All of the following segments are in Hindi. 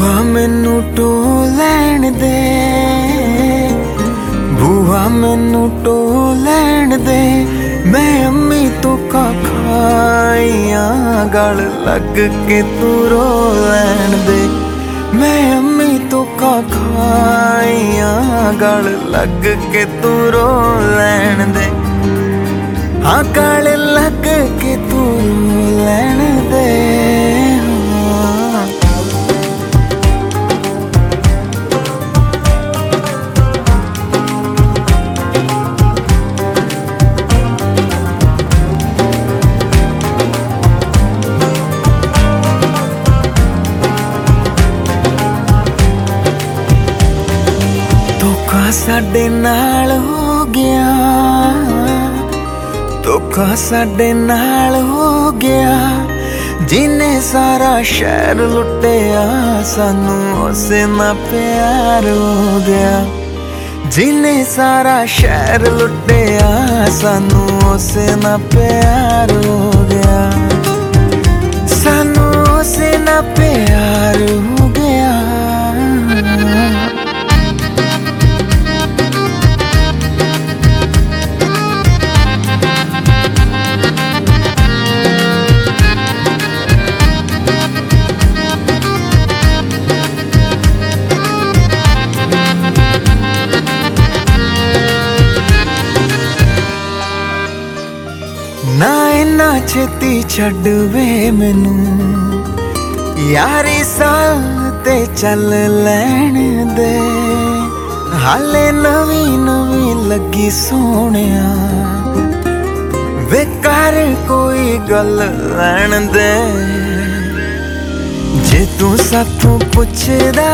बूआ मैनू टो लैण दे, बूआ मैनू टो लैण दे। मैं अम्मी तो का खाइया गल लग के तू रो लैण दे। मैं अम्मी तो का खाइया गल लग के तू रो लैण दे। हाँ गल लग के तू रो लैण दे। धोखा साडे नाल हो गया, धोखा साडे नाल हो गया। जिन्ने सारा शहर लुटिया सानू उसे ना प्यार हो गया। जिन्ने सारा शहर लुटिया सानू उसे ना प्यार हो गया। सानू उसे ना प्यार हो गया। ना इन्ना छेती छड्ड वे मैनू, यारी साल ते चल लैण दे। हाले नवी नवी लगी सोहणिया, वे कर कोई गल लैण दे। जे तू साथों पुछदा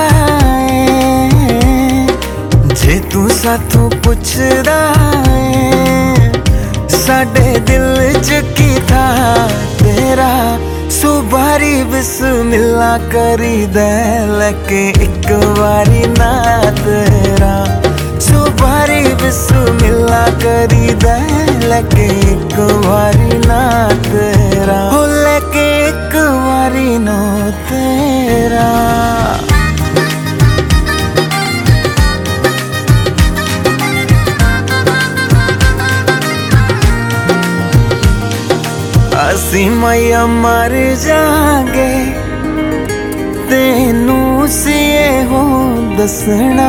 है, जे तू साथों पुछदा है, साडे दिल च की था तेरा। सुबारी बिस्मिल्ला करी दे लेके एक बारी ना तेरा। सुबारी बिस्मिल्ला करी दे लेके एक बारी ना तेरा। हो लेके एक बारी नो तेरा। असी मैया मर जांगे तेनू सिए हो दसना।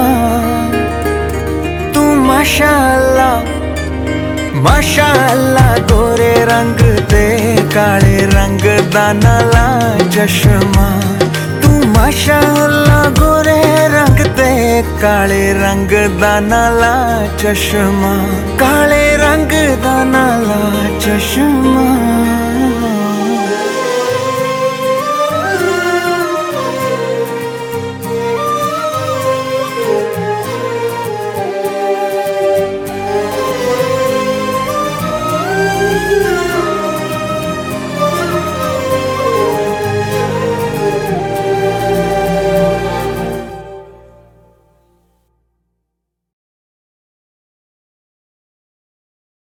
तू माशाअल्लाह माशाअल्लाह गोरे रंग ते काले रंग दा नाला चश्मा। तू माशाअल्लाह गोरे रंग ते काले रंग दा नाला चश्मा। काले रंग दा नाला चश्मा।